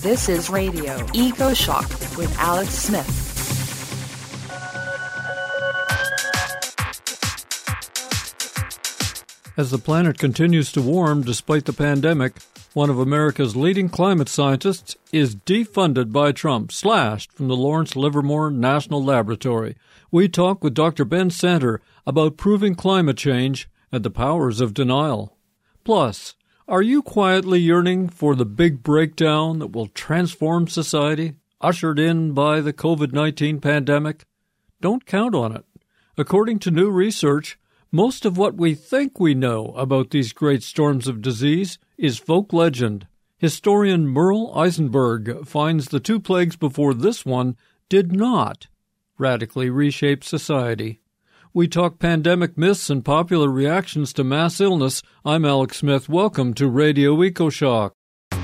This is Radio Eco Shock with Alex Smith. As the planet continues to warm despite the pandemic, one of America's leading climate scientists is defunded by Trump, slashed from the Lawrence Livermore National Laboratory. We talk with Dr. Ben Santer about proving climate change and the powers of denial. Plus, are you quietly yearning for the big breakdown that will transform society, ushered in by the COVID-19 pandemic? Don't count on it. According to new research, most of what we think we know about these great storms of disease is folk legend. Historian Merle Eisenberg finds the two plagues before this one did not radically reshape society. We talk pandemic myths and popular reactions to mass illness. I'm Alex Smith. Welcome to Radio EcoShock.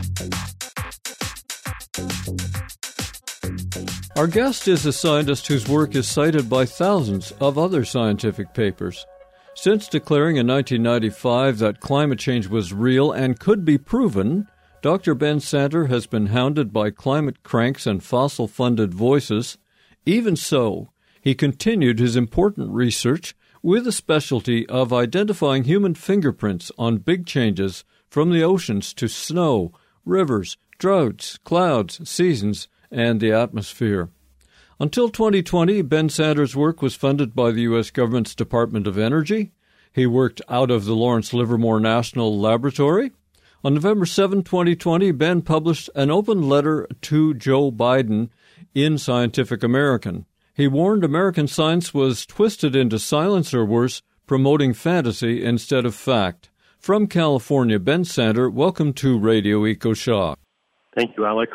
Our guest is a scientist whose work is cited by thousands of other scientific papers. Since declaring in 1995 that climate change was real and could be proven, Dr. Ben Santer has been hounded by climate cranks and fossil-funded voices. Even so, he continued his important research with a specialty of identifying human fingerprints on big changes from the oceans to snow, rivers, droughts, clouds, seasons, and the atmosphere. Until 2020, Ben Santer's work was funded by the U.S. government's Department of Energy. He worked out of the Lawrence Livermore National Laboratory. On November 7, 2020, Ben published an open letter to Joe Biden in Scientific American. He warned American science was twisted into silence or worse, promoting fantasy instead of fact. From California, Ben Santer, welcome to Radio EcoShock. Thank you, Alex.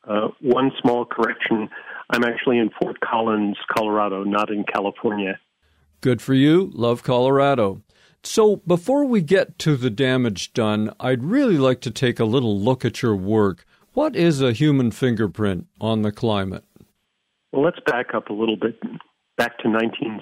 One small correction. I'm actually in Fort Collins, Colorado, not in California. Good for you. Love Colorado. So before we get to the damage done, I'd really like to take a little look at your work. What is a human fingerprint on the climate? Well, let's back up a little bit, back to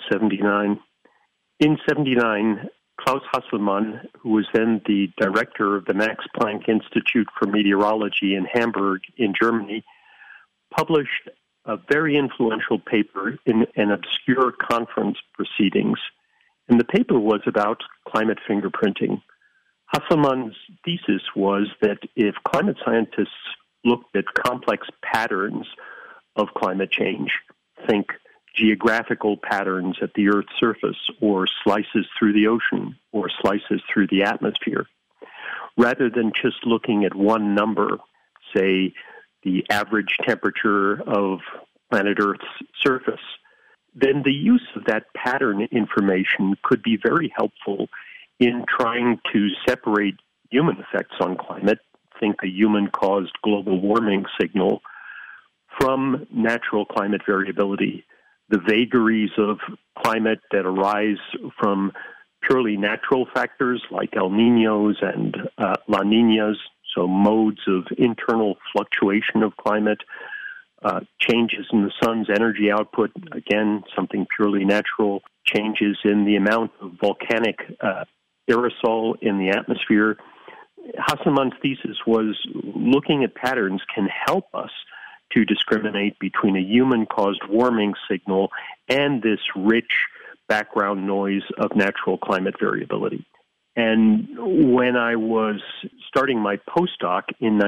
1979. In 79, Klaus Hasselmann, who was then the director of the Max Planck Institute for Meteorology in Hamburg in Germany, published a very influential paper in an obscure conference proceedings. And the paper was about climate fingerprinting. Hasselmann's thesis was that if climate scientists looked at complex patterns of climate change, think geographical patterns at the Earth's surface, or slices through the ocean, or slices through the atmosphere, rather than just looking at one number, say the average temperature of planet Earth's surface, then the use of that pattern information could be very helpful in trying to separate human effects on climate, think a human-caused global warming signal, from natural climate variability, the vagaries of climate that arise from purely natural factors like El Niños and La Niñas, so modes of internal fluctuation of climate, changes in the sun's energy output, again, something purely natural, changes in the amount of volcanic aerosol in the atmosphere. Hasselmann's thesis was looking at patterns can help us to discriminate between a human-caused warming signal and this rich background noise of natural climate variability. And when I was starting my postdoc in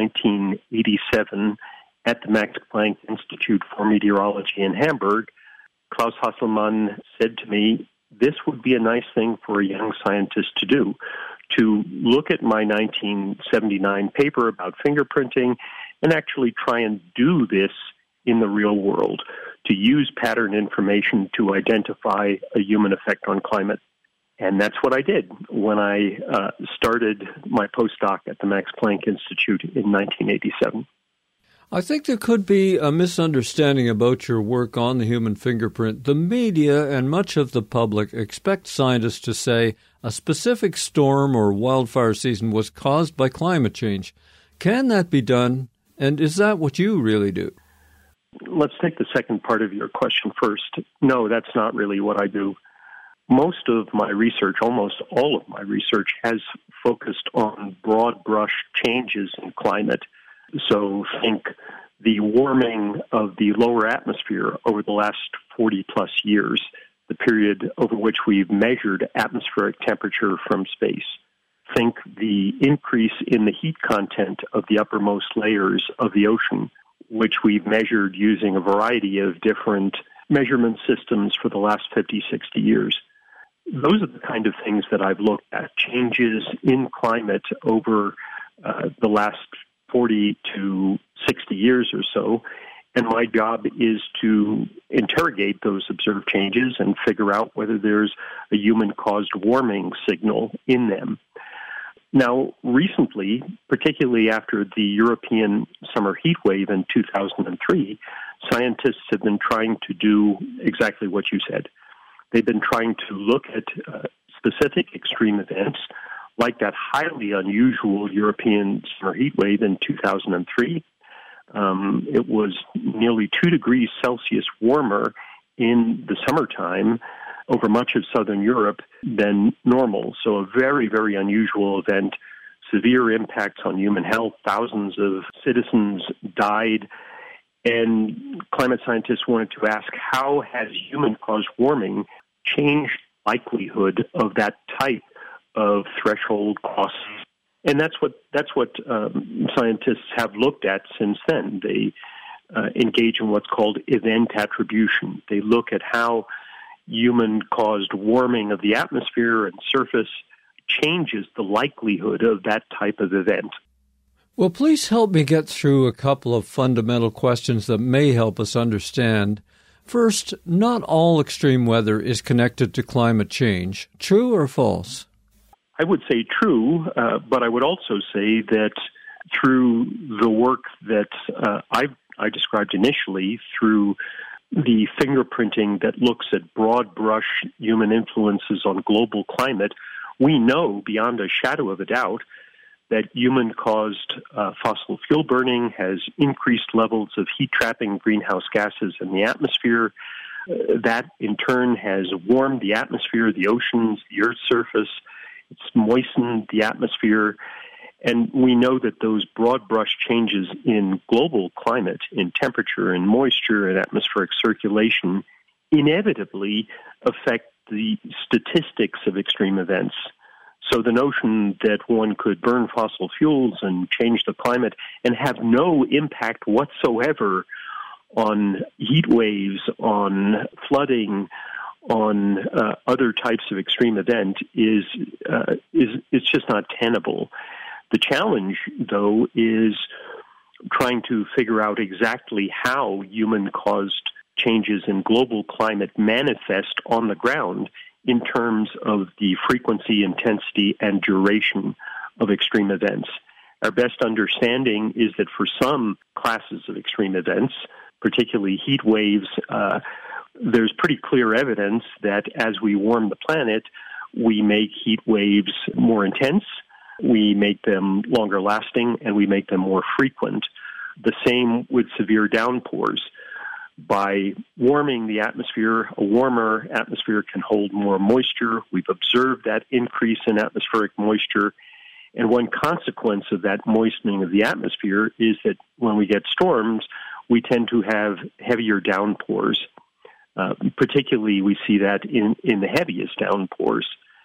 1987 at the Max Planck Institute for Meteorology in Hamburg, Klaus Hasselmann said to me, this would be a nice thing for a young scientist to do, to look at my 1979 paper about fingerprinting and actually try and do this in the real world, to use pattern information to identify a human effect on climate. And that's what I did when I started my postdoc at the Max Planck Institute in 1987. I think there could be a misunderstanding about your work on the human fingerprint. The media and much of the public expect scientists to say a specific storm or wildfire season was caused by climate change. Can that be done? And is that what you really do? Let's take the second part of your question first. No, that's not really what I do. Most of my research, almost all of my research, has focused on broad brush changes in climate So think the warming of the lower atmosphere over the last 40-plus years, the period over which we've measured atmospheric temperature from space. Think the increase in the heat content of the uppermost layers of the ocean, which we've measured using a variety of different measurement systems for the last 50, 60 years. Those are the kind of things that I've looked at, changes in climate over the last 40 to 60 years or so. And my job is to interrogate those observed changes and figure out whether there's a human-caused warming signal in them. Now, recently, particularly after the European summer heat wave in 2003, scientists have been trying to do exactly what you said. They've been trying to look at specific extreme events, like that highly unusual European summer heat wave in 2003. It was nearly 2 degrees Celsius warmer in the summertime over much of southern Europe than normal. So a very, very unusual event, severe impacts on human health. Thousands of citizens died. And climate scientists wanted to ask, how has human-caused warming changed the likelihood of that type of threshold costs? And that's what scientists have looked at since then. They engage in what's called event attribution. They look at how human-caused warming of the atmosphere and surface changes the likelihood of that type of event. Well, please help me get through a couple of fundamental questions that may help us understand. First, not all extreme weather is connected to climate change. True or false? I would say true, but I would also say that through the work that I described initially, through the fingerprinting that looks at broad brush human influences on global climate, we know beyond a shadow of a doubt that human-caused fossil fuel burning has increased levels of heat-trapping greenhouse gases in the atmosphere. That, in turn, has warmed the atmosphere, the oceans, the Earth's surface. It's moistened the atmosphere. And we know that those broad brush changes in global climate, in temperature and moisture and atmospheric circulation, inevitably affect the statistics of extreme events. So the notion that one could burn fossil fuels and change the climate and have no impact whatsoever on heat waves, on flooding, on other types of extreme event is just not tenable. The challenge, though, is trying to figure out exactly how human-caused changes in global climate manifest on the ground in terms of the frequency, intensity, and duration of extreme events. Our best understanding is that for some classes of extreme events, particularly heat waves, there's pretty clear evidence that as we warm the planet, we make heat waves more intense, we make them longer lasting, and we make them more frequent. The same with severe downpours. By warming the atmosphere, a warmer atmosphere can hold more moisture. We've observed that increase in atmospheric moisture. And one consequence of that moistening of the atmosphere is that when we get storms, we tend to have heavier downpours. Particularly, we see that in the heaviest downpours.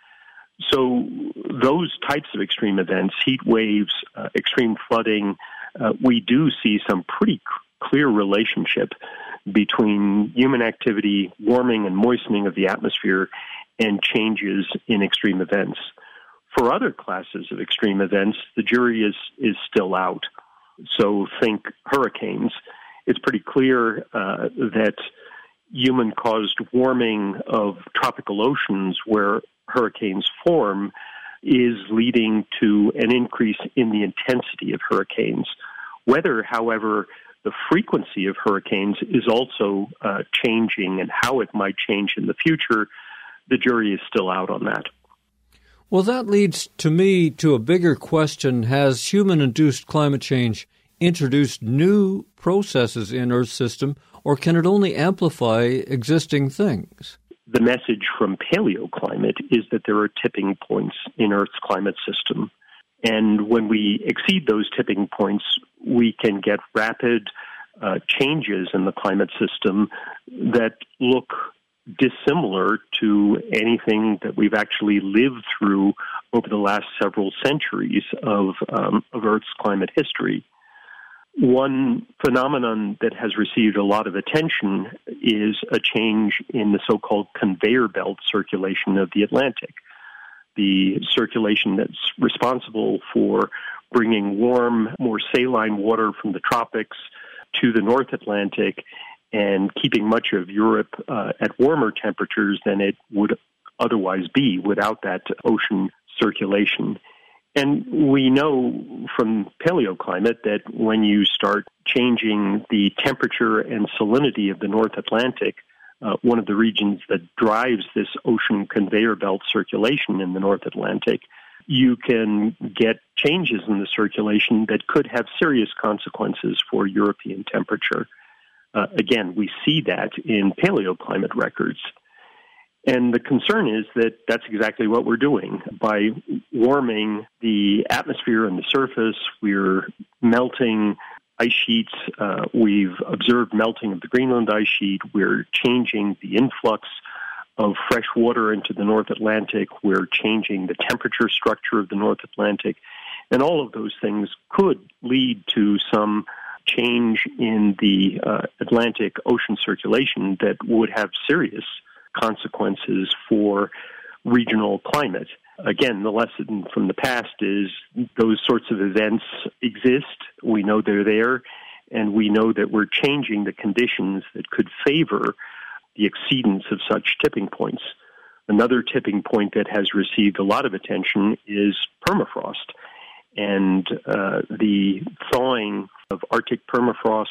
So those types of extreme events, heat waves, extreme flooding, we do see some pretty clear relationship between human activity, warming and moistening of the atmosphere, and changes in extreme events. For other classes of extreme events, the jury is still out. So think hurricanes. It's pretty clear that human-caused warming of tropical oceans where hurricanes form is leading to an increase in the intensity of hurricanes. Whether, however, the frequency of hurricanes is also changing and how it might change in the future, the jury is still out on that. Well, that leads to me to a bigger question. Has human-induced climate change introduced new processes in Earth's system, or can it only amplify existing things? The message from paleoclimate is that there are tipping points in Earth's climate system. And when we exceed those tipping points, we can get rapid changes in the climate system that look dissimilar to anything that we've actually lived through over the last several centuries of Earth's climate history. One phenomenon that has received a lot of attention is a change in the so-called conveyor belt circulation of the Atlantic, the circulation that's responsible for bringing warm, more saline water from the tropics to the North Atlantic and keeping much of Europe at warmer temperatures than it would otherwise be without that ocean circulation. And we know from paleoclimate that when you start changing the temperature and salinity of the North Atlantic, one of the regions that drives this ocean conveyor belt circulation in the North Atlantic, you can get changes in the circulation that could have serious consequences for European temperature. Again, we see that in paleoclimate records. And the concern is that that's exactly what we're doing. By warming the atmosphere and the surface, we're melting ice sheets. We've observed melting of the Greenland ice sheet. We're changing the influx of fresh water into the North Atlantic. We're changing the temperature structure of the North Atlantic. And all of those things could lead to some change in the Atlantic Ocean circulation that would have serious consequences for regional climate. Again, the lesson from the past is those sorts of events exist. We know they're there, and we know that we're changing the conditions that could favor the exceedance of such tipping points. Another tipping point that has received a lot of attention is permafrost. And the thawing of Arctic permafrost,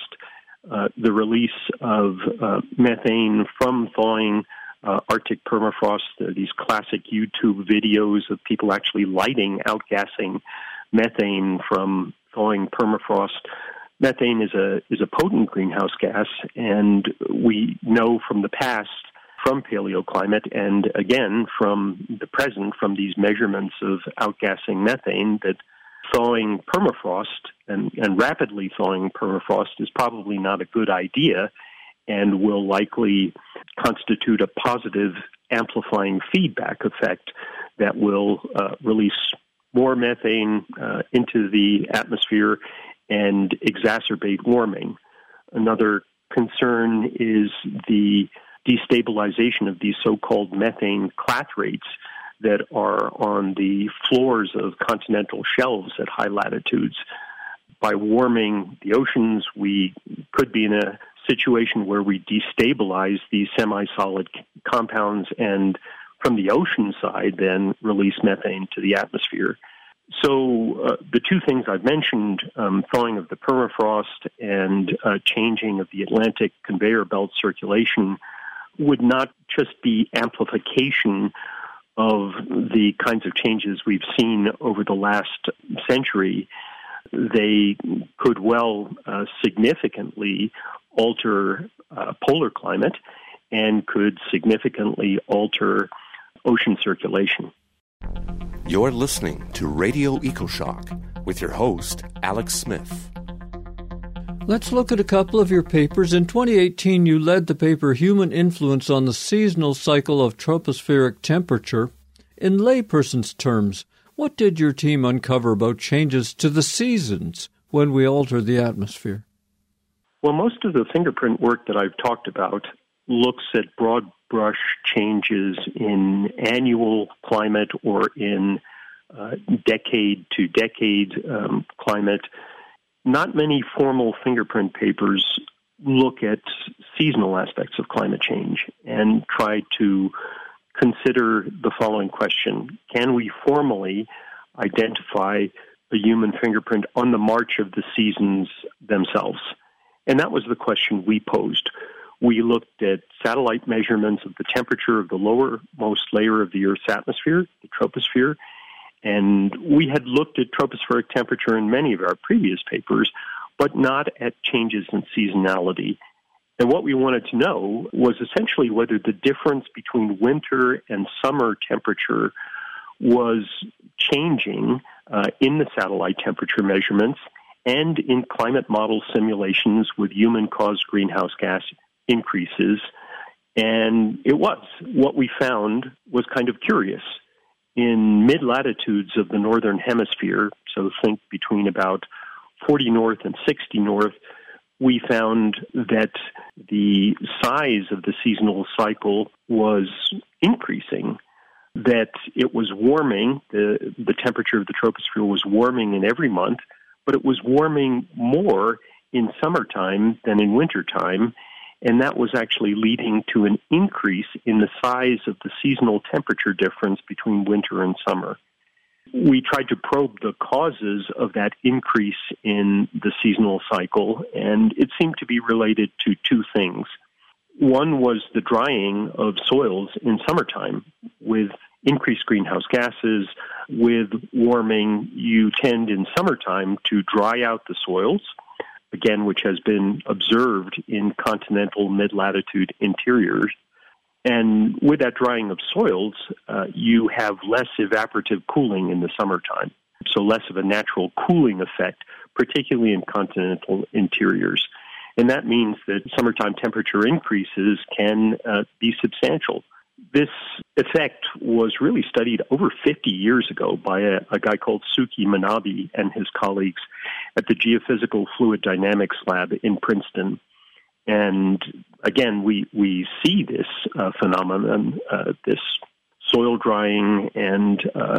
the release of methane from thawing Arctic permafrost, these classic YouTube videos of people actually lighting, outgassing methane from thawing permafrost. Methane is a potent greenhouse gas, and we know from the past, from paleoclimate, and again from the present, from these measurements of outgassing methane, that thawing permafrost and rapidly thawing permafrost is probably not a good idea and will likely constitute a positive amplifying feedback effect that will release more methane into the atmosphere and exacerbate warming. Another concern is the destabilization of these so-called methane clathrates that are on the floors of continental shelves at high latitudes. By warming the oceans, we could be in a situation where we destabilize these semi-solid compounds and from the ocean side then release methane to the atmosphere. So the two things I've mentioned, thawing of the permafrost and changing of the Atlantic conveyor belt circulation, would not just be amplification of the kinds of changes we've seen over the last century. They could well significantly alter polar climate and could significantly alter ocean circulation. You're listening to Radio EcoShock with your host, Alex Smith. Let's look at a couple of your papers. In 2018, you led the paper Human Influence on the Seasonal Cycle of Tropospheric Temperature. In layperson's terms, what did your team uncover about changes to the seasons when we alter the atmosphere? Well, most of the fingerprint work that I've talked about looks at broad brush changes in annual climate or in decade-to-decade climate. Not many formal fingerprint papers look at seasonal aspects of climate change and try to consider the following question: can we formally identify a human fingerprint on the march of the seasons themselves? And that was the question we posed. We looked at satellite measurements of the temperature of the lowermost layer of the Earth's atmosphere, the troposphere, and we had looked at tropospheric temperature in many of our previous papers, but not at changes in seasonality. And what we wanted to know was essentially whether the difference between winter and summer temperature was changing in the satellite temperature measurements, and in climate model simulations with human-caused greenhouse gas increases. And what we found was kind of curious. In mid-latitudes of the northern hemisphere, so think between about 40 north and 60 north, we found that the size of the seasonal cycle was increasing, that it was warming, the temperature of the troposphere was warming in every month, but it was warming more in summertime than in wintertime, and that was actually leading to an increase in the size of the seasonal temperature difference between winter and summer. We tried to probe the causes of that increase in the seasonal cycle, and it seemed to be related to two things. One was the drying of soils in summertime. With increased greenhouse gases, with warming, you tend in summertime to dry out the soils, again, which has been observed in continental mid-latitude interiors. And with that drying of soils, you have less evaporative cooling in the summertime, so less of a natural cooling effect, particularly in continental interiors. And that means that summertime temperature increases can be substantial. This effect was really studied over 50 years ago by a guy called Suki Manabe and his colleagues at the Geophysical Fluid Dynamics Lab in Princeton. And again, we see this phenomenon, this soil drying and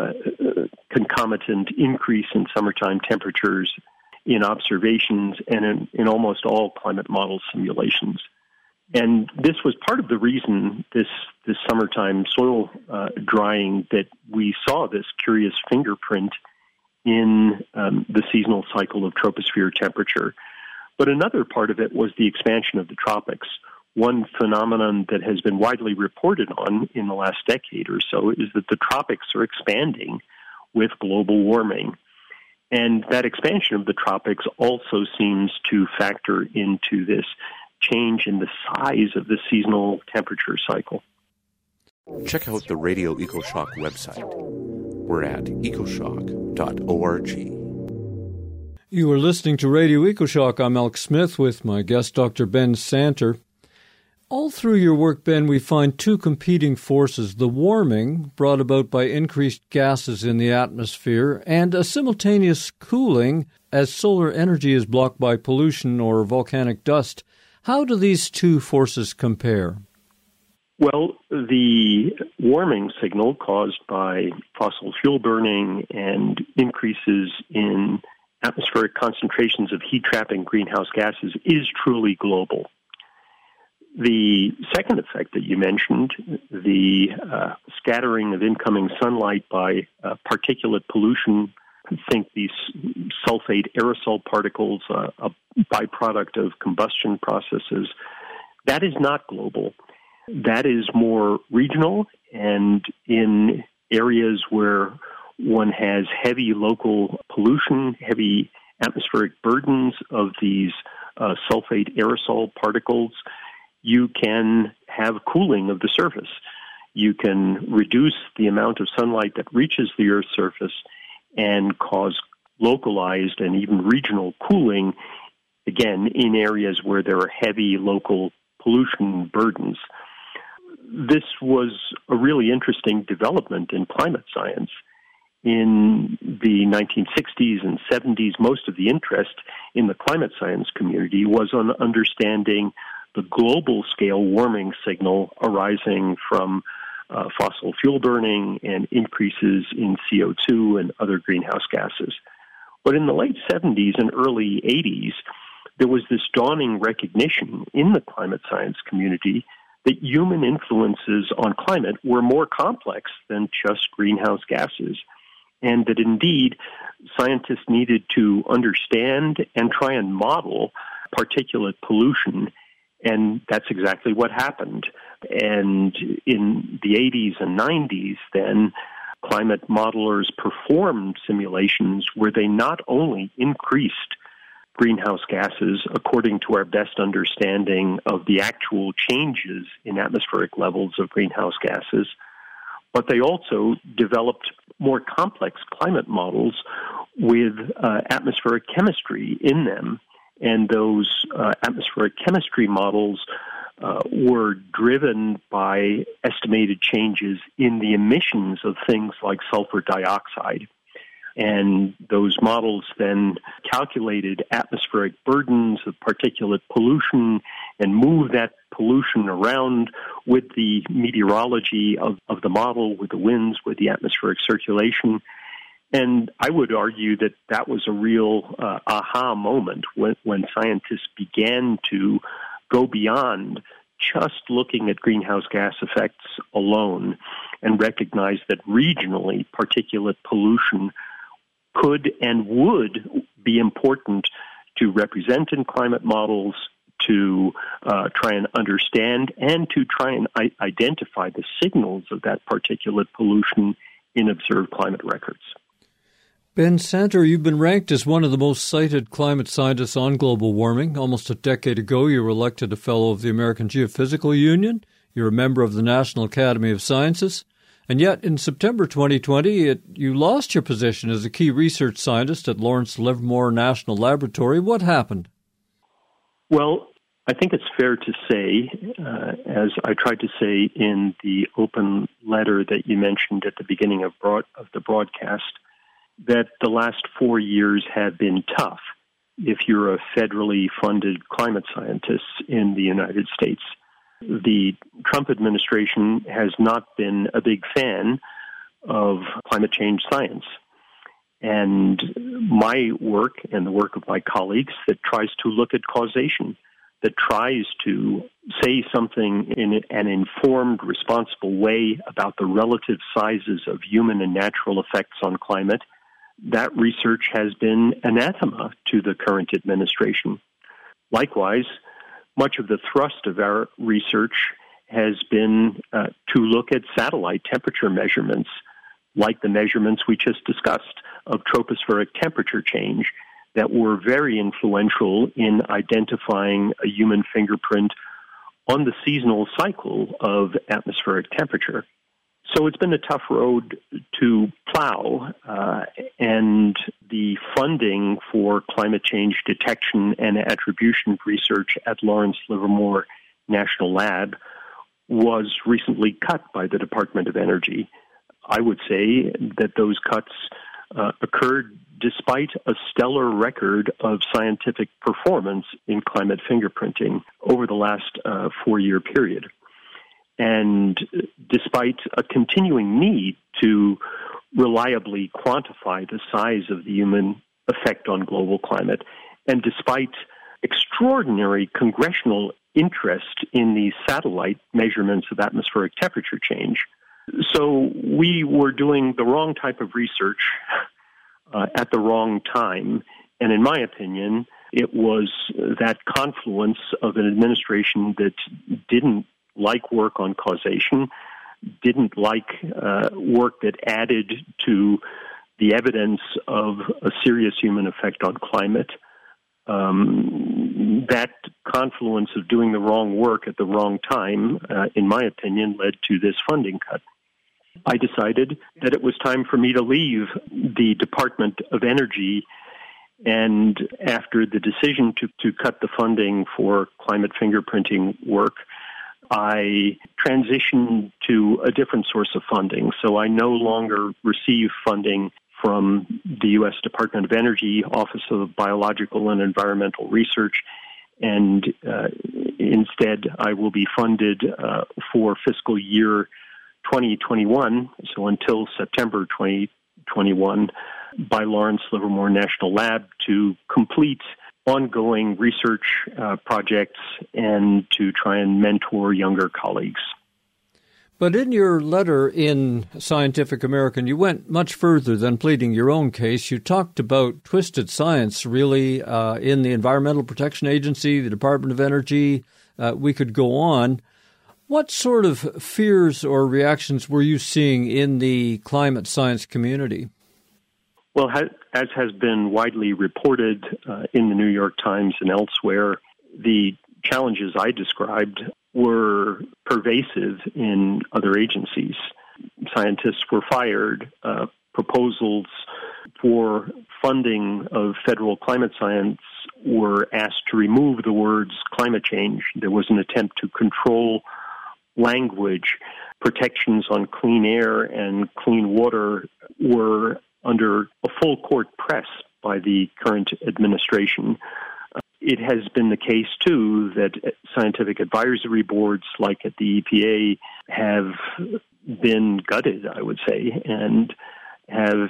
concomitant increase in summertime temperatures in observations and in almost all climate model simulations. And this was part of the reason this summertime soil drying that we saw this curious fingerprint in the seasonal cycle of troposphere temperature. But another part of it was the expansion of the tropics. One phenomenon that has been widely reported on in the last decade or so is that the tropics are expanding with global warming. And that expansion of the tropics also seems to factor into this change in the size of the seasonal temperature cycle. Check out the Radio EcoShock website. We're at ecoshock.org. You are listening to Radio EcoShock. I'm Alex Smith with my guest, Dr. Ben Santer. All through your work, Ben, we find two competing forces, the warming brought about by increased gases in the atmosphere and a simultaneous cooling as solar energy is blocked by pollution or volcanic dust. How do these two forces compare? Well, the warming signal caused by fossil fuel burning and increases in atmospheric concentrations of heat-trapping greenhouse gases is truly global. The second effect that you mentioned, the scattering of incoming sunlight by particulate pollution, think these sulfate aerosol particles, a byproduct of combustion processes, that is not global. That is more regional, and in areas where one has heavy local pollution, heavy atmospheric burdens of these sulfate aerosol particles, you can have cooling of the surface. You can reduce the amount of sunlight that reaches the Earth's surface and cause localized and even regional cooling, again, in areas where there are heavy local pollution burdens. This was a really interesting development in climate science. In the 1960s and 70s, most of the interest in the climate science community was on understanding the global scale warming signal arising from fossil fuel burning and increases in CO2 and other greenhouse gases. But in the late 70s and early 80s, there was this dawning recognition in the climate science community that human influences on climate were more complex than just greenhouse gases, and that indeed scientists needed to understand and try and model particulate pollution, and that's exactly what happened. And in the 80s and 90s, then, climate modelers performed simulations where they not only increased greenhouse gases according to our best understanding of the actual changes in atmospheric levels of greenhouse gases, but they also developed more complex climate models with atmospheric chemistry in them. And those atmospheric chemistry models were driven by estimated changes in the emissions of things like sulfur dioxide. And those models then calculated atmospheric burdens of particulate pollution and moved that pollution around with the meteorology of the model, with the winds, with the atmospheric circulation. And I would argue that that was a real aha moment when scientists began to go beyond just looking at greenhouse gas effects alone and recognize that regionally particulate pollution could and would be important to represent in climate models, to try and understand and to try and identify the signals of that particulate pollution in observed climate records. Ben Santer, you've been ranked as one of the most cited climate scientists on global warming. Almost a decade ago, you were elected a Fellow of the American Geophysical Union. You're a member of the National Academy of Sciences. And yet, in September 2020, you lost your position as a key research scientist at Lawrence Livermore National Laboratory. What happened? Well, I think it's fair to say, as I tried to say in the open letter that you mentioned at the beginning of the broadcast, that the last 4 years have been tough if you're a federally funded climate scientist in the United States. The Trump administration has not been a big fan of climate change science. And my work and the work of my colleagues that tries to look at causation, that tries to say something in an informed, responsible way about the relative sizes of human and natural effects on climate, that research has been anathema to the current administration. Likewise, much of the thrust of our research has been to look at satellite temperature measurements, like the measurements we just discussed of tropospheric temperature change, that were very influential in identifying a human fingerprint on the seasonal cycle of atmospheric temperature. So it's been a tough road to plow, and the funding for climate change detection and attribution research at Lawrence Livermore National Lab was recently cut by the Department of Energy. I would say that those cuts occurred despite a stellar record of scientific performance in climate fingerprinting over the last 4-year period. And despite a continuing need to reliably quantify the size of the human effect on global climate, and despite extraordinary congressional interest in these satellite measurements of atmospheric temperature change. So we were doing the wrong type of research at the wrong time. And in my opinion, it was that confluence of an administration that didn't like work on causation, didn't like work that added to the evidence of a serious human effect on climate. That confluence of doing the wrong work at the wrong time, in my opinion, led to this funding cut. I decided that it was time for me to leave the Department of Energy, and after the decision to cut the funding for climate fingerprinting work, I transitioned to a different source of funding. So I no longer receive funding from the U.S. Department of Energy, Office of Biological and Environmental Research, and instead I will be funded for fiscal year 2021, so until September 2021, by Lawrence Livermore National Lab to complete ongoing research projects and to try and mentor younger colleagues. But in your letter in Scientific American, you went much further than pleading your own case. You talked about twisted science, really, in the Environmental Protection Agency, the Department of Energy. We could go on. What sort of fears or reactions were you seeing in the climate science community? Well, as has been widely reported in the New York Times and elsewhere, the challenges I described were pervasive in other agencies. Scientists were fired, proposals for funding of federal climate science were asked to remove the words climate change. There was an attempt to control language. Protections on clean air and clean water were under a full court press by the current administration. It has been the case, too, that scientific advisory boards like at the EPA have been gutted, I would say, and have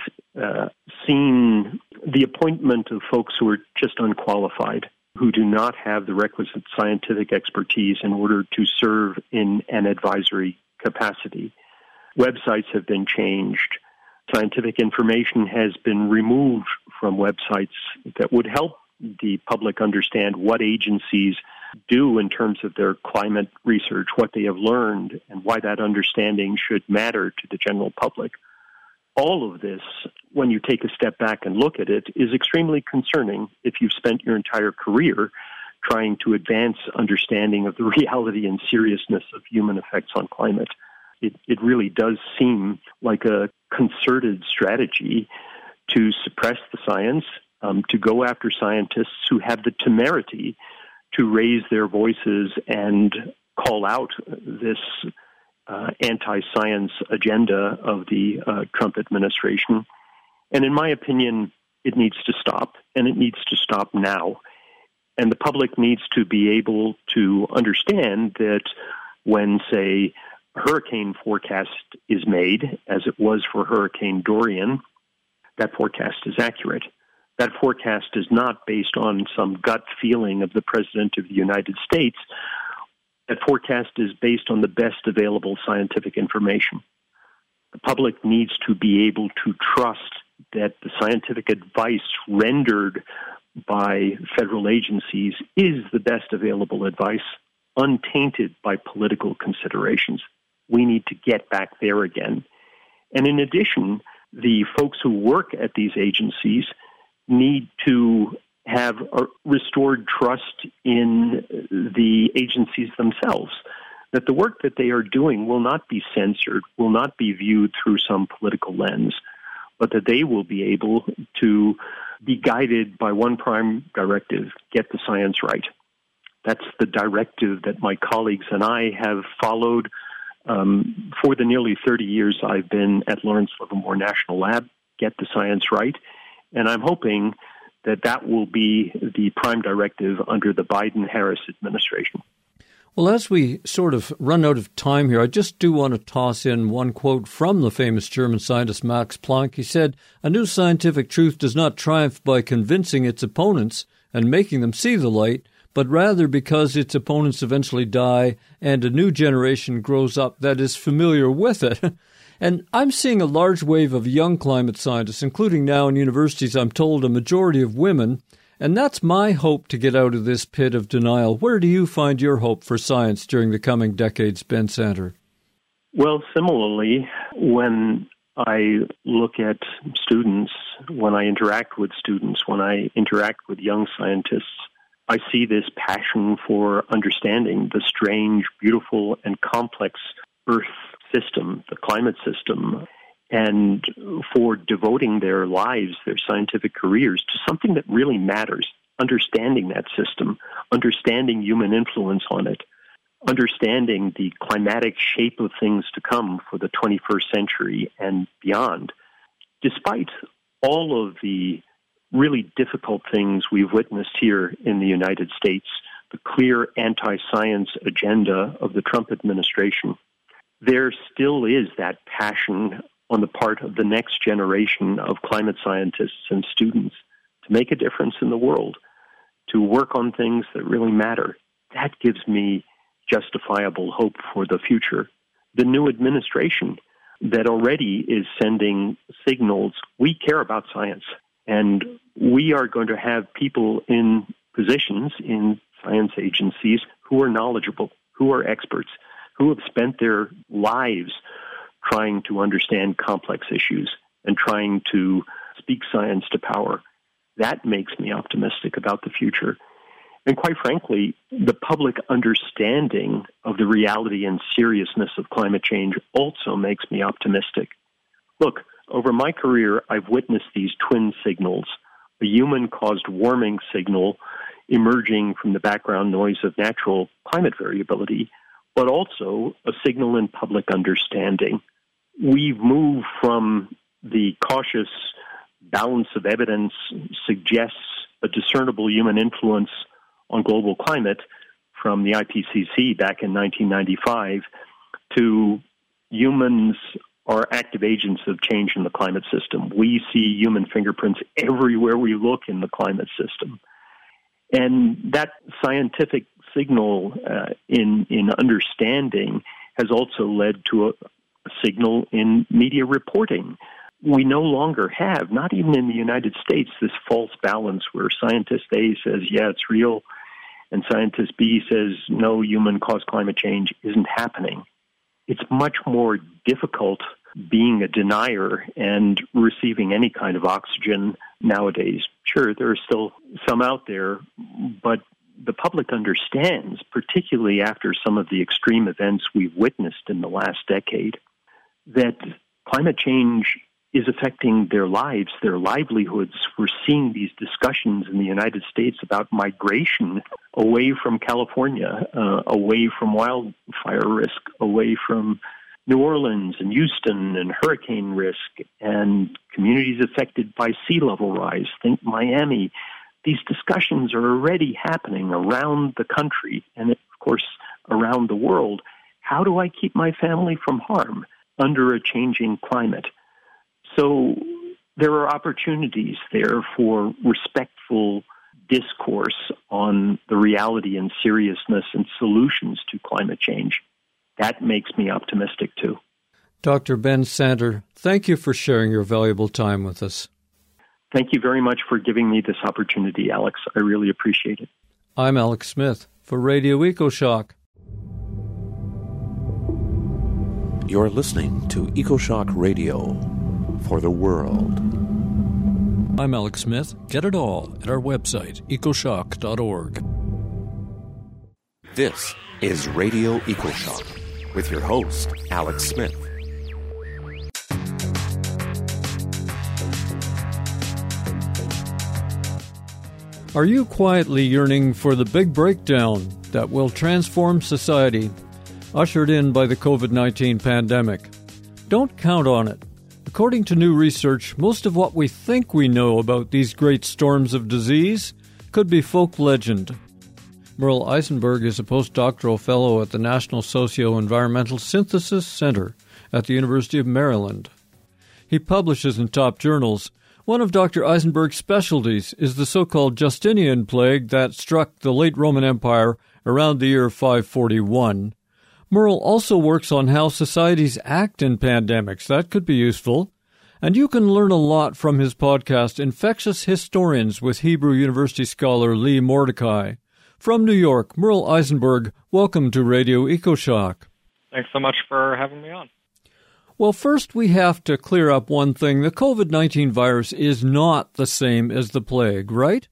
seen the appointment of folks who are just unqualified, who do not have the requisite scientific expertise in order to serve in an advisory capacity. Websites have been changed. Scientific information has been removed from websites that would help the public understand what agencies do in terms of their climate research, what they have learned, and why that understanding should matter to the general public. All of this, when you take a step back and look at it, is extremely concerning if you've spent your entire career trying to advance understanding of the reality and seriousness of human effects on climate. It really does seem like a concerted strategy to suppress the science, to go after scientists who have the temerity to raise their voices and call out this anti-science agenda of the Trump administration. And in my opinion, it needs to stop, and it needs to stop now. And the public needs to be able to understand that when, say, a hurricane forecast is made, as it was for Hurricane Dorian, that forecast is accurate. That forecast is not based on some gut feeling of the President of the United States. That forecast is based on the best available scientific information. The public needs to be able to trust that the scientific advice rendered by federal agencies is the best available advice, untainted by political considerations. We need to get back there again. And in addition, the folks who work at these agencies need to have a restored trust in the agencies themselves, that the work that they are doing will not be censored, will not be viewed through some political lens, but that they will be able to be guided by one prime directive: get the science right. That's the directive that my colleagues and I have followed for the nearly 30 years I've been at Lawrence Livermore National Lab, get the science right. And I'm hoping that that will be the prime directive under the Biden-Harris administration. Well, as we sort of run out of time here, I just do want to toss in one quote from the famous German scientist Max Planck. He said, "A new scientific truth does not triumph by convincing its opponents and making them see the light, but rather because its opponents eventually die and a new generation grows up that is familiar with it." And I'm seeing a large wave of young climate scientists, including now in universities, I'm told, a majority of women. And that's my hope to get out of this pit of denial. Where do you find your hope for science during the coming decades, Ben Santer? Well, similarly, when I look at students, when I interact with students, when I interact with young scientists, I see this passion for understanding the strange, beautiful, and complex Earth system, the climate system, and for devoting their lives, their scientific careers, to something that really matters, understanding that system, understanding human influence on it, understanding the climatic shape of things to come for the 21st century and beyond. Despite all of the really difficult things we've witnessed here in the United States, the clear anti-science agenda of the Trump administration, there still is that passion on the part of the next generation of climate scientists and students to make a difference in the world, to work on things that really matter. That gives me justifiable hope for the future. The new administration that already is sending signals, we care about science, and we are going to have people in positions in science agencies who are knowledgeable, who are experts, who have spent their lives trying to understand complex issues and trying to speak science to power. That makes me optimistic about the future. And quite frankly, the public understanding of the reality and seriousness of climate change also makes me optimistic. Look, Over my career, I've witnessed these twin signals, a human-caused warming signal emerging from the background noise of natural climate variability, but also a signal in public understanding. We've moved from the cautious balance of evidence suggests a discernible human influence on global climate from the IPCC back in 1995 to humans are active agents of change in the climate system. We see human fingerprints everywhere we look in the climate system. And that scientific signal in understanding has also led to a signal in media reporting. We no longer have, not even in the United States, this false balance where scientist A says, yeah, it's real, and scientist B says, no, human-caused climate change isn't happening. It's much more difficult being a denier and receiving any kind of oxygen nowadays. Sure, there are still some out there, but the public understands, particularly after some of the extreme events we've witnessed in the last decade, that climate change is affecting their lives, their livelihoods. We're seeing these discussions in the United States about migration away from California, away from wildfire risk, away from New Orleans and Houston and hurricane risk, and communities affected by sea level rise. Think Miami. These discussions are already happening around the country and, of course, around the world. How do I keep my family from harm under a changing climate? So there are opportunities there for respectful discourse on the reality and seriousness and solutions to climate change. That makes me optimistic, too. Dr. Ben Sander, thank you for sharing your valuable time with us. Thank you very much for giving me this opportunity, Alex. I really appreciate it. I'm Alex Smith for Radio EcoShock. You're listening to EcoShock Radio for the world. I'm Alex Smith. Get it all at our website, ecoshock.org. This is Radio EcoShock with your host, Alex Smith. Are you quietly yearning for the big breakdown that will transform society, ushered in by the COVID-19 pandemic? Don't count on it. According to new research, most of what we think we know about these great storms of disease could be folk legend. Merle Eisenberg is a postdoctoral fellow at the National Socio-Environmental Synthesis Center at the University of Maryland. He publishes in top journals. One of Dr. Eisenberg's specialties is the so-called Justinian plague that struck the late Roman Empire around the year 541. Merle also works on how societies act in pandemics. That could be useful. And you can learn a lot from his podcast, Infectious Historians, with Hebrew University scholar Lee Mordecai. From New York, Merle Eisenberg, welcome to Radio EcoShock. Thanks so much for having me on. Well, first we have to clear up one thing. The COVID-19 virus is not the same as the plague, right?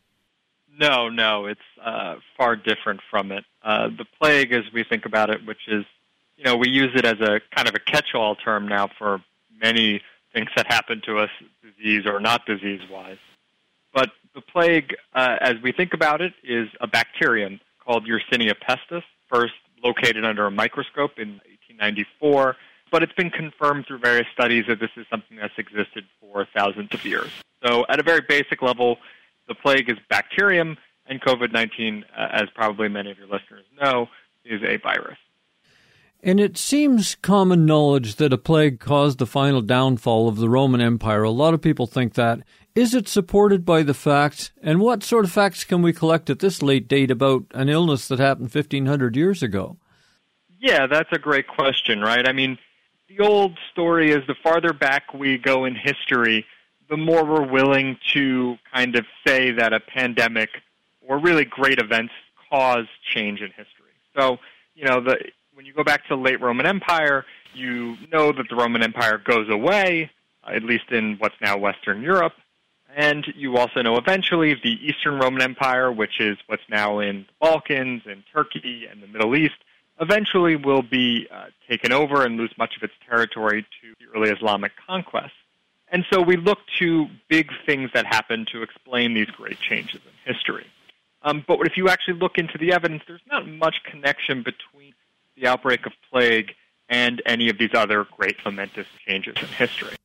No, it's far different from it. The plague, as we think about it, which is, we use it as a kind of a catch-all term now for many things that happen to us, disease or not disease-wise. But the plague, as we think about it, is a bacterium called Yersinia pestis, first located under a microscope in 1894, but it's been confirmed through various studies that this is something that's existed for thousands of years. So at a very basic level, the plague is bacterium, and COVID-19, as probably many of your listeners know, is a virus. And it seems common knowledge that a plague caused the final downfall of the Roman Empire. A lot of people think that. Is it supported by the facts? And what sort of facts can we collect at this late date about an illness that happened 1,500 years ago? Yeah, that's a great question, right? I mean, the old story is the farther back we go in history, the more we're willing to kind of say that a pandemic or really great events cause change in history. So, when you go back to the late Roman Empire, you know that the Roman Empire goes away, at least in what's now Western Europe. And you also know eventually the Eastern Roman Empire, which is what's now in the Balkans and Turkey and the Middle East, eventually will be taken over and lose much of its territory to the early Islamic conquest. And so we look to big things that happen to explain these great changes in history. But if you actually look into the evidence, there's not much connection between the outbreak of plague and any of these other great momentous changes in history.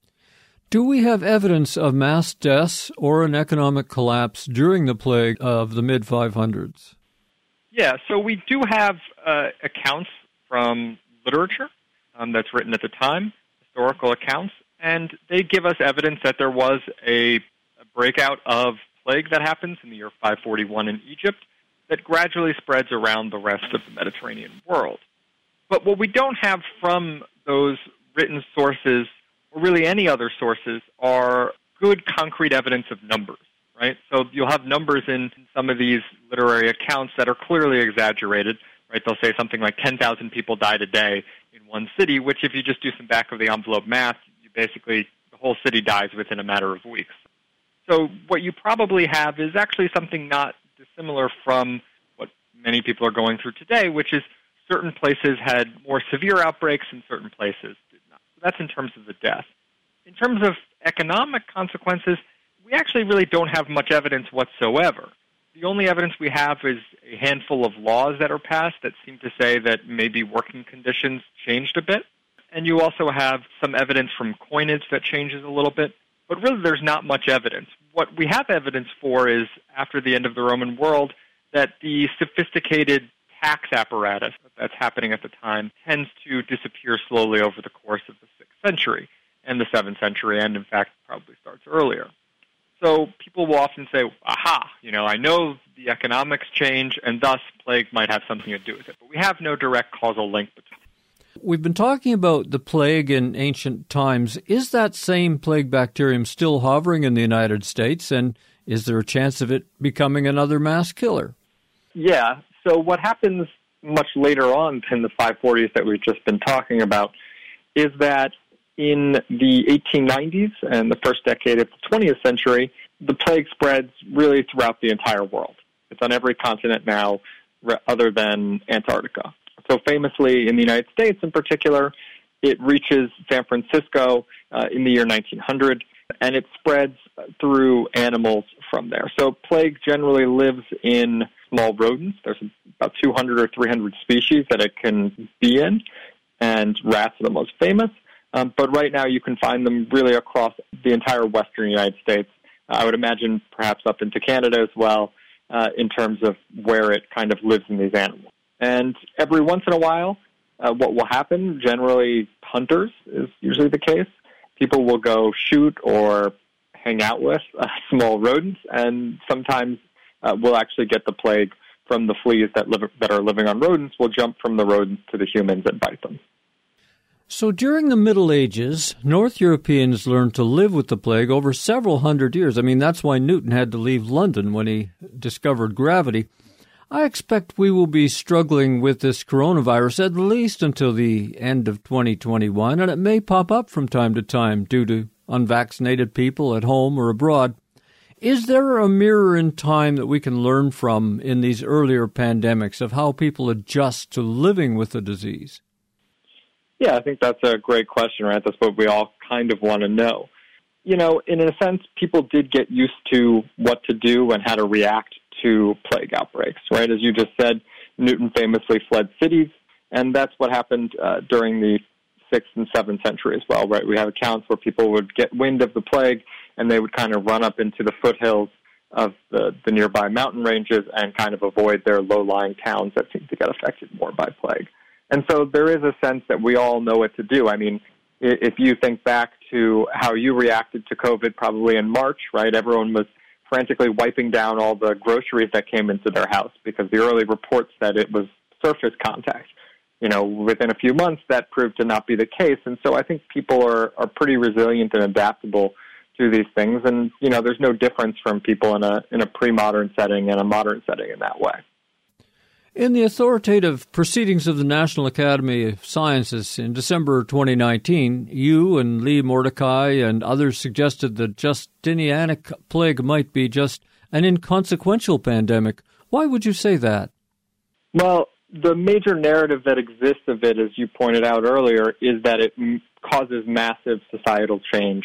Do we have evidence of mass deaths or an economic collapse during the plague of the mid-500s? Yeah, so we do have accounts from literature that's written at the time, historical accounts, and they give us evidence that there was a breakout of plague that happens in the year 541 in Egypt that gradually spreads around the rest of the Mediterranean world. But what we don't have from those written sources, or really any other sources, are good concrete evidence of numbers, right? So you'll have numbers in some of these literary accounts that are clearly exaggerated, right? They'll say something like 10,000 people died a day in one city, which if you just do some back-of-the-envelope math, you basically, the whole city dies within a matter of weeks. So what you probably have is actually something not dissimilar from what many people are going through today, which is certain places had more severe outbreaks and certain places did not. So that's in terms of the death. In terms of economic consequences, we actually really don't have much evidence whatsoever. The only evidence we have is a handful of laws that are passed that seem to say that maybe working conditions changed a bit. And you also have some evidence from coinage that changes a little bit. But really, there's not much evidence. What we have evidence for is, after the end of the Roman world, that the sophisticated tax apparatus that's happening at the time tends to disappear slowly over the course of the 6th century and the 7th century, and in fact probably starts earlier. So people will often say, aha, I know the economics change, and thus plague might have something to do with it. But we have no direct causal link between. We've been talking about the plague in ancient times. Is that same plague bacterium still hovering in the United States, and is there a chance of it becoming another mass killer? Yeah. So what happens much later on in the 540s that we've just been talking about is that in the 1890s and the first decade of the 20th century, the plague spreads really throughout the entire world. It's on every continent now other than Antarctica. So famously in the United States in particular, it reaches San Francisco in the year 1900, and it spreads through animals from there. So plague generally lives in small rodents. There's about 200 or 300 species that it can be in, and rats are the most famous. But right now you can find them really across the entire western United States. I would imagine perhaps up into Canada as well, in terms of where it kind of lives in these animals. And every once in a while, what will happen, generally hunters is usually the case, people will go shoot or hang out with small rodents, and sometimes we'll actually get the plague from the fleas that are living on rodents, will jump from the rodents to the humans and bite them. So during the Middle Ages, North Europeans learned to live with the plague over several hundred years. I mean, that's why Newton had to leave London when he discovered gravity. I expect we will be struggling with this coronavirus at least until the end of 2021, and it may pop up from time to time due to unvaccinated people at home or abroad. Is there a mirror in time that we can learn from in these earlier pandemics of how people adjust to living with the disease? Yeah, I think that's a great question, right? That's what we all kind of want to know. In a sense, people did get used to what to do and how to react to plague outbreaks, right? As you just said, Newton famously fled cities, and that's what happened during the 6th and 7th century as well, right? We have accounts where people would get wind of the plague, and they would kind of run up into the foothills of the nearby mountain ranges and kind of avoid their low-lying towns that seem to get affected more by plague. And so there is a sense that we all know what to do. I mean, if you think back to how you reacted to COVID probably in March, right, everyone was frantically wiping down all the groceries that came into their house because the early reports said it was surface contact. Within a few months, that proved to not be the case. And so I think people are pretty resilient and adaptable to these things. And, there's no difference from people in a pre-modern setting and a modern setting in that way. In the authoritative proceedings of the National Academy of Sciences in December 2019, you and Lee Mordecai and others suggested that Justinianic plague might be just an inconsequential pandemic. Why would you say that? Well, the major narrative that exists of it, as you pointed out earlier, is that it causes massive societal change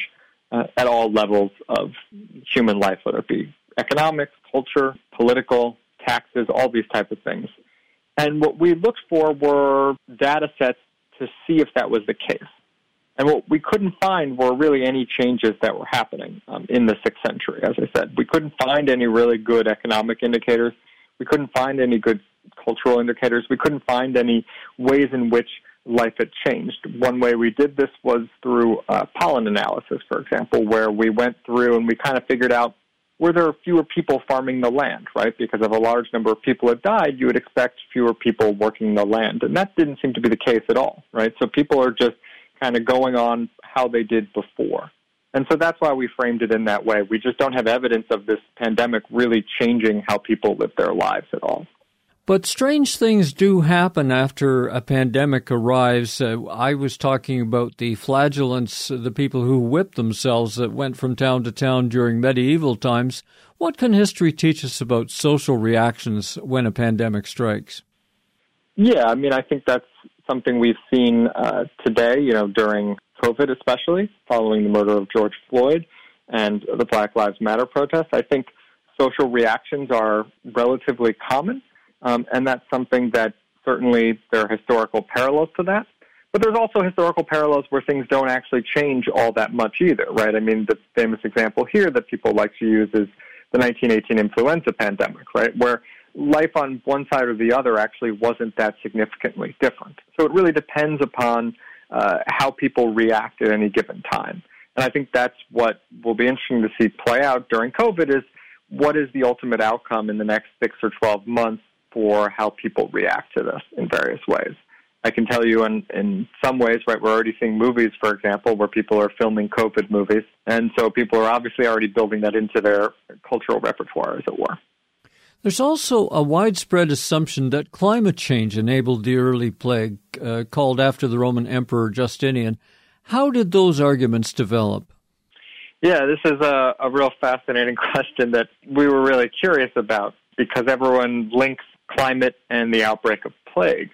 at all levels of human life, whether it be economics, culture, political, taxes, all these types of things. And what we looked for were data sets to see if that was the case. And what we couldn't find were really any changes that were happening in the 6th century, as I said. We couldn't find any really good economic indicators. We couldn't find any good cultural indicators. We couldn't find any ways in which life had changed. One way we did this was through pollen analysis, for example, where we went through and we kind of figured out, were there fewer people farming the land, right? Because if a large number of people had died, you would expect fewer people working the land. And that didn't seem to be the case at all, right? So people are just kind of going on how they did before. And so that's why we framed it in that way. We just don't have evidence of this pandemic really changing how people live their lives at all. But strange things do happen after a pandemic arrives. I was talking about the flagellants, the people who whipped themselves that went from town to town during medieval times. What can history teach us about social reactions when a pandemic strikes? Yeah, I mean, I think that's something we've seen today, during COVID especially, following the murder of George Floyd and the Black Lives Matter protests. I think social reactions are relatively common. And that's something that certainly there are historical parallels to that. But there's also historical parallels where things don't actually change all that much either, right? I mean, the famous example here that people like to use is the 1918 influenza pandemic, right, where life on one side or the other actually wasn't that significantly different. So it really depends upon how people react at any given time. And I think that's what will be interesting to see play out during COVID is what is the ultimate outcome in the next 6 or 12 months for how people react to this in various ways. I can tell you in some ways, right, we're already seeing movies, for example, where people are filming COVID movies. And so people are obviously already building that into their cultural repertoire, as it were. There's also a widespread assumption that climate change enabled the early plague, called after the Roman Emperor Justinian. How did those arguments develop? Yeah, this is a real fascinating question that we were really curious about because everyone links climate and the outbreak of plague.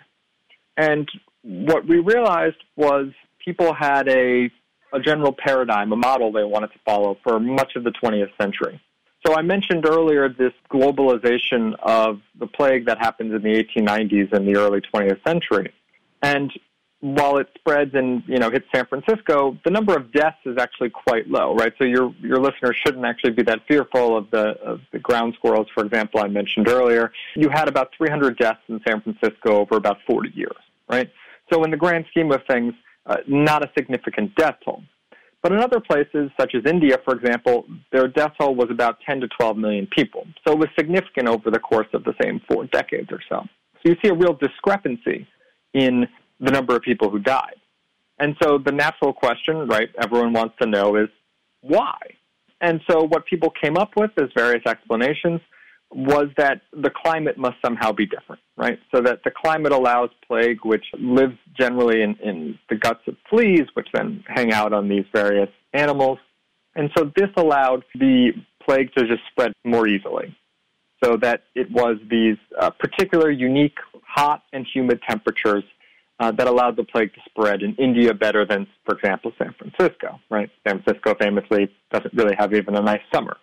And what we realized was people had a general paradigm, a model they wanted to follow for much of the 20th century. So I mentioned earlier this globalization of the plague that happens in the 1890s and the early 20th century. And while it spreads and, hits San Francisco, the number of deaths is actually quite low, right? So your listeners shouldn't actually be that fearful of the ground squirrels, for example, I mentioned earlier. You had about 300 deaths in San Francisco over about 40 years, right? So in the grand scheme of things, not a significant death toll. But in other places, such as India, for example, their death toll was about 10 to 12 million people. So it was significant over the course of the same 4 decades or so. So you see a real discrepancy in the number of people who died. And so the natural question, right, everyone wants to know is why? And so what people came up with as various explanations was that the climate must somehow be different, right? So that the climate allows plague, which lives generally in the guts of fleas, which then hang out on these various animals. And so this allowed the plague to just spread more easily. So that it was these particular unique hot and humid temperatures that allowed the plague to spread in India better than, for example, San Francisco, right? San Francisco famously doesn't really have even a nice summer.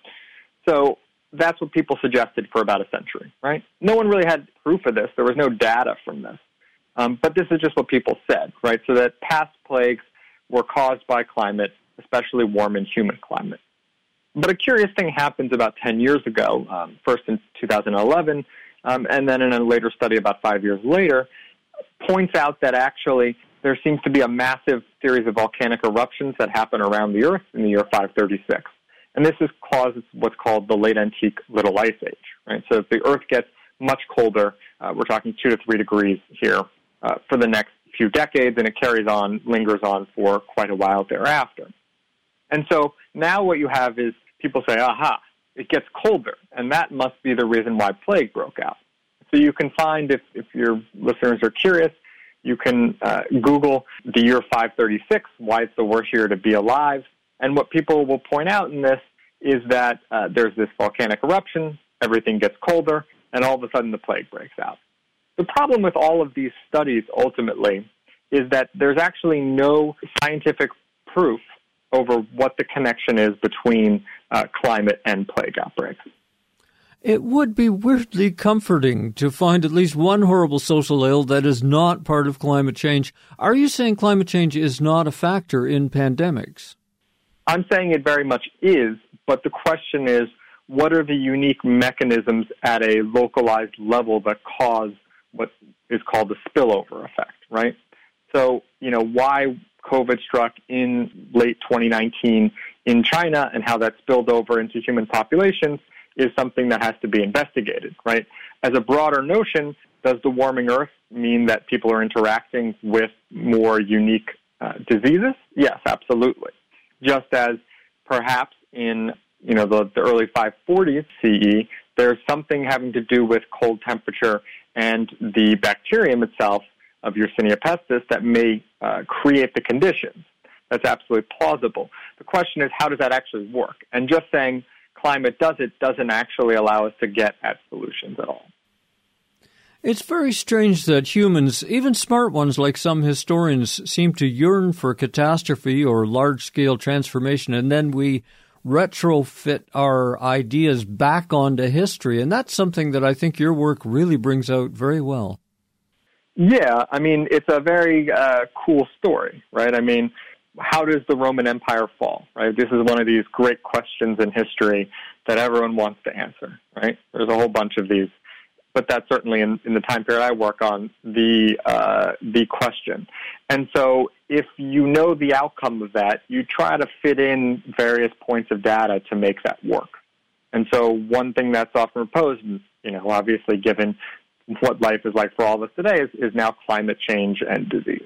So that's what people suggested for about a century, right? No one really had proof of this. There was no data from this. But this is just what people said, right? So that past plagues were caused by climate, especially warm and humid climate. But a curious thing happens about 10 years ago, first in 2011, and then in a later study about 5 years later, points out that actually there seems to be a massive series of volcanic eruptions that happen around the Earth in the year 536. And this is causes what's called the late antique Little Ice Age, right? So if the Earth gets much colder, we're talking 2 to 3 degrees here for the next few decades, and it lingers on for quite a while thereafter. And so now what you have is people say, aha, it gets colder, and that must be the reason why plague broke out. So you can find, if your listeners are curious, you can Google the year 536, why it's the worst year to be alive. And what people will point out in this is that there's this volcanic eruption, everything gets colder, and all of a sudden the plague breaks out. The problem with all of these studies ultimately is that there's actually no scientific proof over what the connection is between climate and plague outbreaks. It would be weirdly comforting to find at least one horrible social ill that is not part of climate change. Are you saying climate change is not a factor in pandemics? I'm saying it very much is, but the question is, what are the unique mechanisms at a localized level that cause what is called the spillover effect, right? So, why COVID struck in late 2019 in China and how that spilled over into human populations is something that has to be investigated, right? As a broader notion, does the warming Earth mean that people are interacting with more unique diseases? Yes, absolutely. Just as perhaps in the early 540s CE, there's something having to do with cold temperature and the bacterium itself of Yersinia pestis that may create the conditions. That's absolutely plausible. The question is, how does that actually work? And just saying climate does it doesn't actually allow us to get at solutions at all. It's very strange that humans, even smart ones like some historians, seem to yearn for catastrophe or large-scale transformation, and then we retrofit our ideas back onto history. And that's something that I think your work really brings out very well. Yeah, it's a very cool story, right? How does the Roman Empire fall, right? This is one of these great questions in history that everyone wants to answer, right? There's a whole bunch of these. But that's certainly in the time period I work on the question. And so if you know the outcome of that, you try to fit in various points of data to make that work. And so one thing that's often proposed, obviously given what life is like for all of us today, is now climate change and disease.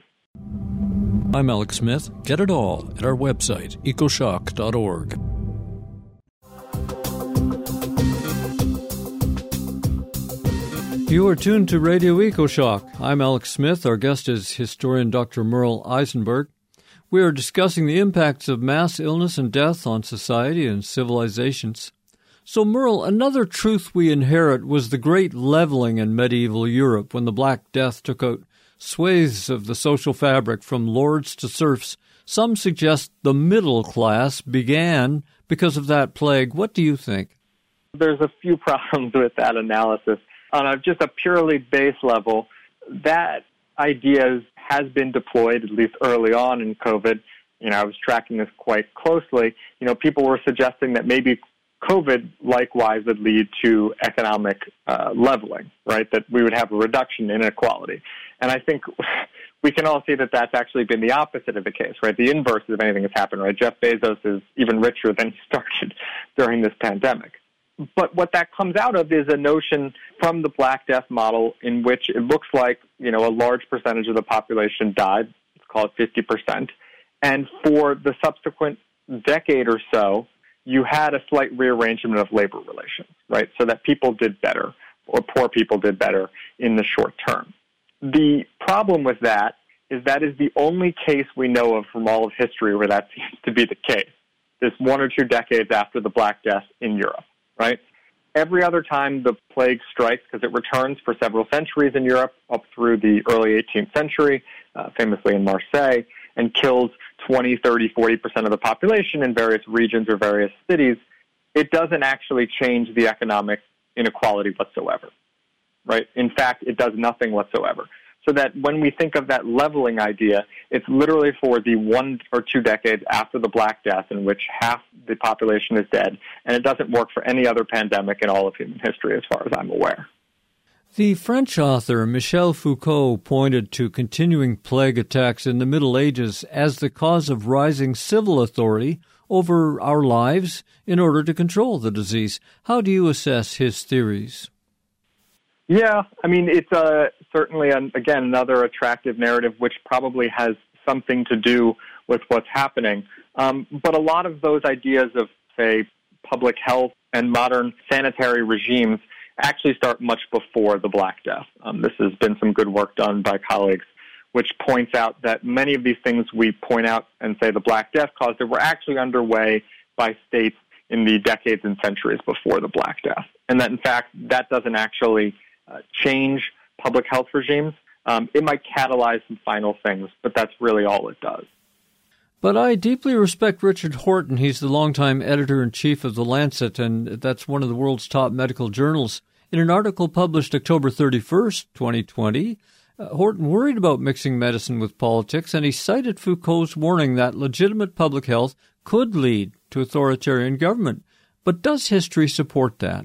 I'm Alex Smith. Get it all at our website, ecoshock.org. You are tuned to Radio EcoShock. I'm Alex Smith. Our guest is historian Dr. Merle Eisenberg. We are discussing the impacts of mass illness and death on society and civilizations. So, Merle, another truth we inherit was the great leveling in medieval Europe when the Black Death took out swathes of the social fabric from lords to serfs. Some suggest the middle class began because of that plague. What do you think? There's a few problems with that analysis. On just a purely base level, that idea has been deployed, at least early on in COVID. I was tracking this quite closely. People were suggesting that maybe COVID likewise would lead to economic leveling, right? That we would have a reduction in inequality. And I think we can all see that that's actually been the opposite of the case, right? The inverse of anything that's happened, right? Jeff Bezos is even richer than he started during this pandemic. But what that comes out of is a notion from the Black Death model in which it looks like, a large percentage of the population died, let's call it 50%. And for the subsequent decade or so, you had a slight rearrangement of labor relations, right? So that people did better, or poor people did better in the short term. The problem with that is the only case we know of from all of history where that seems to be the case. This 1 or 2 decades after the Black Death in Europe. Right? Every other time the plague strikes, because it returns for several centuries in Europe, up through the early 18th century, famously in Marseille, and kills 20, 30, 40% of the population in various regions or various cities, it doesn't actually change the economic inequality whatsoever. Right? In fact, it does nothing whatsoever. So that when we think of that leveling idea, it's literally for the 1 or 2 decades after the Black Death in which half the population is dead, and it doesn't work for any other pandemic in all of human history as far as I'm aware. The French author Michel Foucault pointed to continuing plague attacks in the Middle Ages as the cause of rising civil authority over our lives in order to control the disease. How do you assess his theories? Yeah, it's certainly, again, another attractive narrative which probably has something to do with what's happening. But a lot of those ideas of, say, public health and modern sanitary regimes actually start much before the Black Death. This has been some good work done by colleagues, which points out that many of these things we point out and say the Black Death caused it were actually underway by states in the decades and centuries before the Black Death. And that, in fact, that doesn't actually change public health regimes. It might catalyze some final things, but that's really all it does. But I deeply respect Richard Horton. He's the longtime editor-in-chief of The Lancet, and that's one of the world's top medical journals. In an article published October 31st, 2020, Horton worried about mixing medicine with politics, and he cited Foucault's warning that legitimate public health could lead to authoritarian government. But does history support that?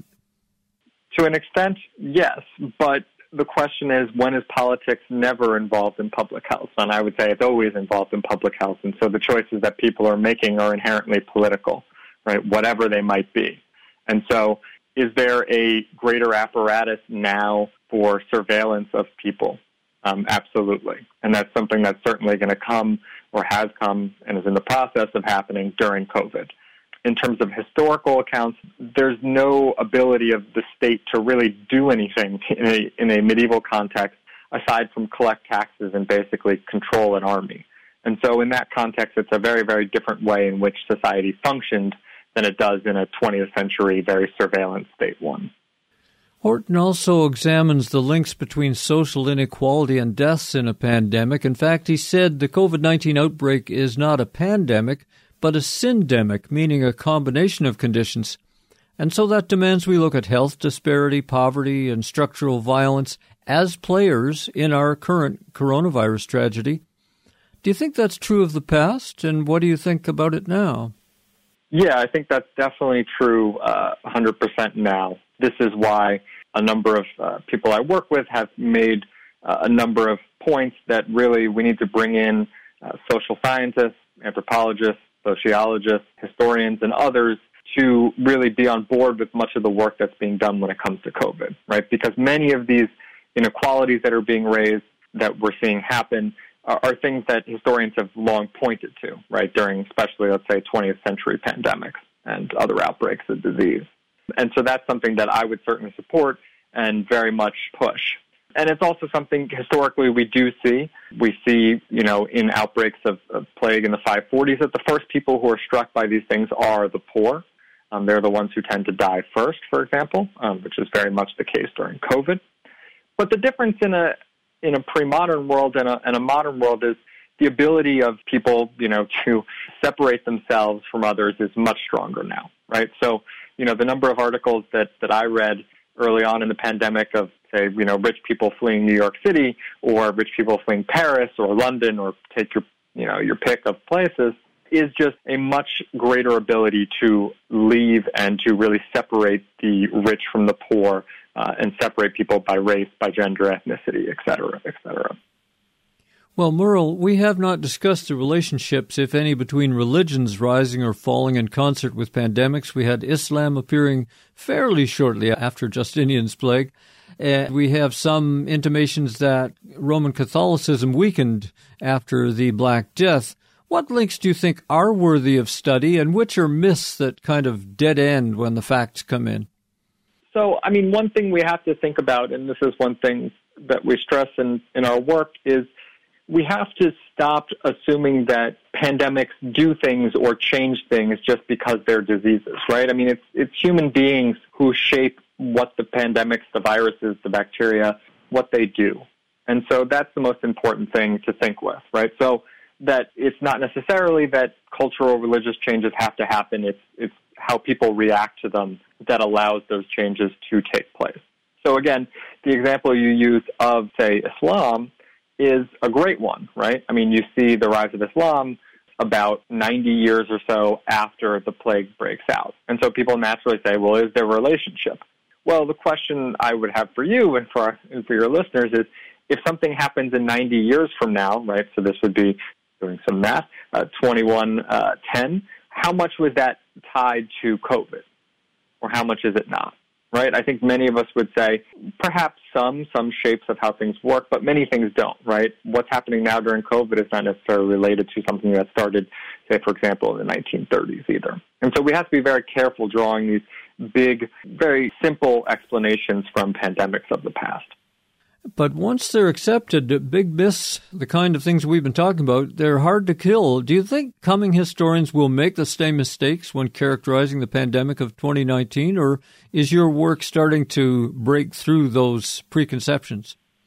To an extent, yes, but the question is, when is politics never involved in public health? And I would say it's always involved in public health, and so the choices that people are making are inherently political, right, whatever they might be. And so is there a greater apparatus now for surveillance of people? Absolutely. And that's something that's certainly going to come or has come and is in the process of happening during COVID. In terms of historical accounts, there's no ability of the state to really do anything in a medieval context aside from collect taxes and basically control an army. And so in that context, it's a very, very different way in which society functioned than it does in a 20th century, very surveillance state one. Horton also examines the links between social inequality and deaths in a pandemic. In fact, he said the COVID-19 outbreak is not a pandemic, but a syndemic, meaning a combination of conditions. And so that demands we look at health disparity, poverty, and structural violence as players in our current coronavirus tragedy. Do you think that's true of the past, and what do you think about it now? Yeah, I think that's definitely true 100% now. This is why a number of people I work with have made a number of points that really we need to bring in social scientists, anthropologists, sociologists, historians, and others to really be on board with much of the work that's being done when it comes to COVID, right? Because many of these inequalities that are being raised that we're seeing happen are things that historians have long pointed to, right, during especially, let's say, 20th century pandemics and other outbreaks of disease. And so that's something that I would certainly support and very much push. And it's also something historically we do see. We see, in outbreaks of plague in the 540s that the first people who are struck by these things are the poor. They're the ones who tend to die first, for example, which is very much the case during COVID. But the difference in a pre-modern world and a modern world is the ability of people, to separate themselves from others is much stronger now, right? So, the number of articles that I read early on in the pandemic of, say, rich people fleeing New York City or rich people fleeing Paris or London or take your pick of places is just a much greater ability to leave and to really separate the rich from the poor and separate people by race, by gender, ethnicity, et cetera, et cetera. Well, Murrell, we have not discussed the relationships, if any, between religions rising or falling in concert with pandemics. We had Islam appearing fairly shortly after Justinian's plague. And we have some intimations that Roman Catholicism weakened after the Black Death. What links do you think are worthy of study, and which are myths that kind of dead end when the facts come in? So, one thing we have to think about, and this is one thing that we stress in our work, is we have to stop assuming that pandemics do things or change things just because they're diseases, right? It's human beings who shape what the pandemics, the viruses, the bacteria, what they do. And so that's the most important thing to think with, right? So that it's not necessarily that cultural or religious changes have to happen. It's how people react to them that allows those changes to take place. So again, the example you use of, say, Islam is a great one, right? You see the rise of Islam about 90 years or so after the plague breaks out. And so people naturally say, well, is there a relationship? Well, the question I would have for you and for your listeners is, if something happens in 90 years from now, right, so this would be, doing some math, 2110, how much was that tied to COVID? Or how much is it not? Right? I think many of us would say perhaps some shapes of how things work, but many things don't, right? What's happening now during COVID is not necessarily related to something that started, say, for example, in the 1930s either. And so we have to be very careful drawing these big, very simple explanations from pandemics of the past. But once they're accepted, big myths, the kind of things we've been talking about, they're hard to kill. Do you think coming historians will make the same mistakes when characterizing the pandemic of 2019, or is your work starting to break through those preconceptions?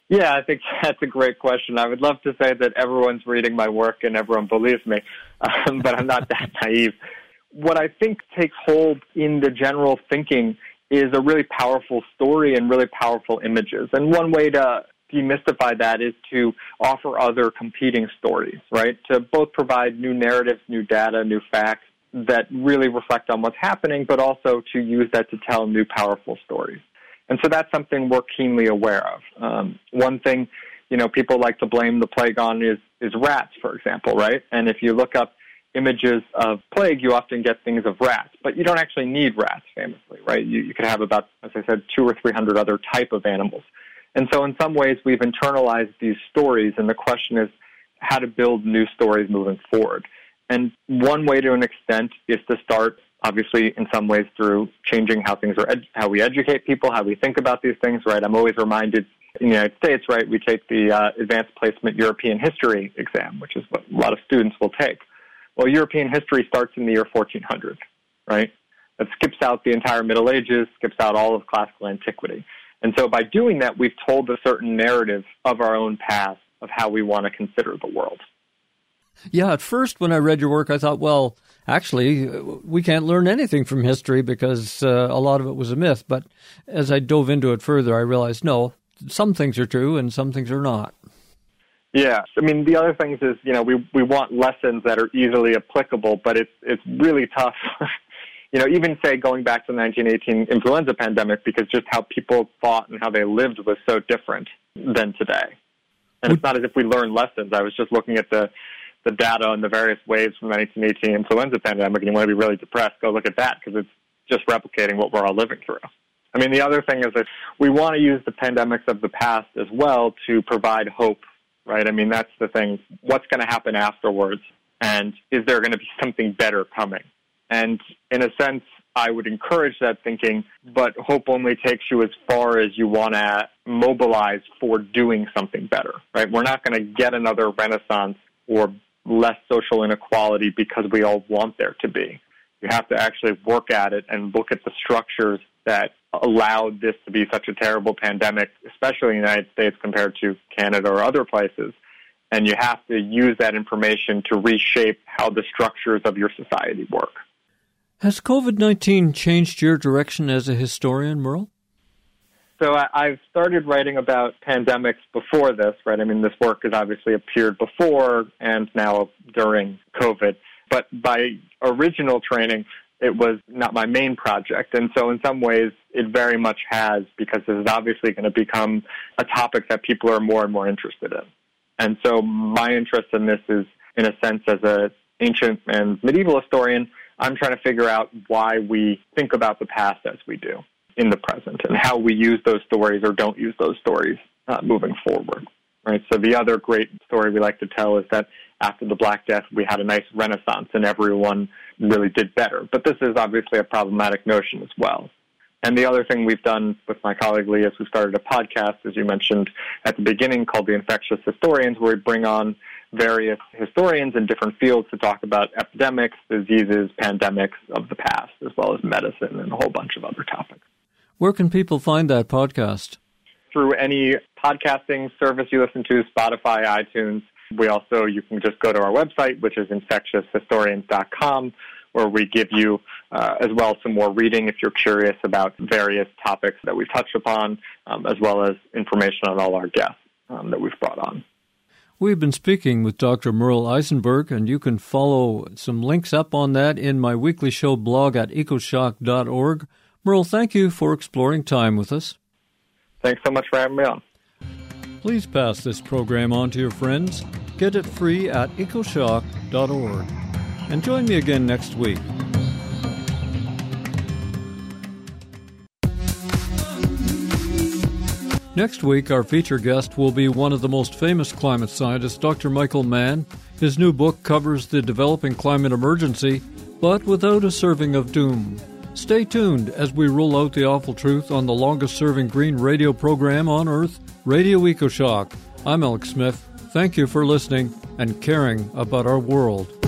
Yeah, I think that's a great question. I would love to say that everyone's reading my work and everyone believes me, but I'm not that naive. What I think takes hold in the general thinking is a really powerful story and really powerful images. And one way to demystify that is to offer other competing stories, right? To both provide new narratives, new data, new facts that really reflect on what's happening, but also to use that to tell new powerful stories. And so that's something we're keenly aware of. One thing, people like to blame the plague on is rats, for example, right? And if you look up images of plague, you often get things of rats, but you don't actually need rats, famously, right? You could have about, as I said, 200 or 300 other type of animals. And so in some ways, we've internalized these stories, and the question is how to build new stories moving forward. And one way to an extent is to start, obviously, in some ways through changing how things are, how we educate people, how we think about these things, right? I'm always reminded in the United States, right, we take the Advanced Placement European History exam, which is what a lot of students will take. Well, European history starts in the year 1400, right? That skips out the entire Middle Ages, skips out all of classical antiquity. And so by doing that, we've told a certain narrative of our own past, of how we want to consider the world. Yeah, at first when I read your work, I thought, well, actually, we can't learn anything from history because a lot of it was a myth. But as I dove into it further, I realized, no, some things are true and some things are not. Yeah. I mean, the other things is, we want lessons that are easily applicable, but it's really tough, even say going back to the 1918 influenza pandemic, because just how people thought and how they lived was so different than today. And it's not as if we learned lessons. I was just looking at the data on the various waves from the 1918 influenza pandemic, and you want to be really depressed, go look at that, because it's just replicating what we're all living through. I mean, the other thing is that we want to use the pandemics of the past as well to provide hope, right? I mean, that's the thing. What's going to happen afterwards? And is there going to be something better coming? And in a sense, I would encourage that thinking, but hope only takes you as far as you want to mobilize for doing something better, right? We're not going to get another Renaissance or less social inequality because we all want there to be. You have to actually work at it and look at the structures that allowed this to be such a terrible pandemic, especially in the United States compared to Canada or other places. And you have to use that information to reshape how the structures of your society work. Has COVID-19 changed your direction as a historian, Merle? So I've started writing about pandemics before this, right? I mean, this work has obviously appeared before and now during COVID. But by original training, it was not my main project. And so in some ways, it very much has, because this is obviously going to become a topic that people are more and more interested in. And so my interest in this is, in a sense, as an ancient and medieval historian, I'm trying to figure out why we think about the past as we do in the present, and how we use those stories or don't use those stories moving forward. Right. So the other great story we like to tell is that after the Black Death, we had a nice renaissance and everyone really did better. But this is obviously a problematic notion as well. And the other thing we've done with my colleague Lee is we started a podcast, as you mentioned at the beginning, called The Infectious Historians, where we bring on various historians in different fields to talk about epidemics, diseases, pandemics of the past, as well as medicine and a whole bunch of other topics. Where can people find that podcast? Through any podcasting service you listen to, Spotify, iTunes. You can just go to our website, which is infectioushistorians.com, where we give you as well some more reading if you're curious about various topics that we've touched upon, as well as information on all our guests that we've brought on. We've been speaking with Dr. Merle Eisenberg, and you can follow some links up on that in my weekly show blog at ecoshock.org. Merle, thank you for exploring time with us. Thanks so much for having me on. Please pass this program on to your friends. Get it free at ecoshock.org. And join me again next week. Next week, our feature guest will be one of the most famous climate scientists, Dr. Michael Mann. His new book covers the developing climate emergency, but without a serving of doom. Stay tuned as we roll out the awful truth on the longest-serving green radio program on Earth, Radio EcoShock. I'm Alex Smith. Thank you for listening and caring about our world.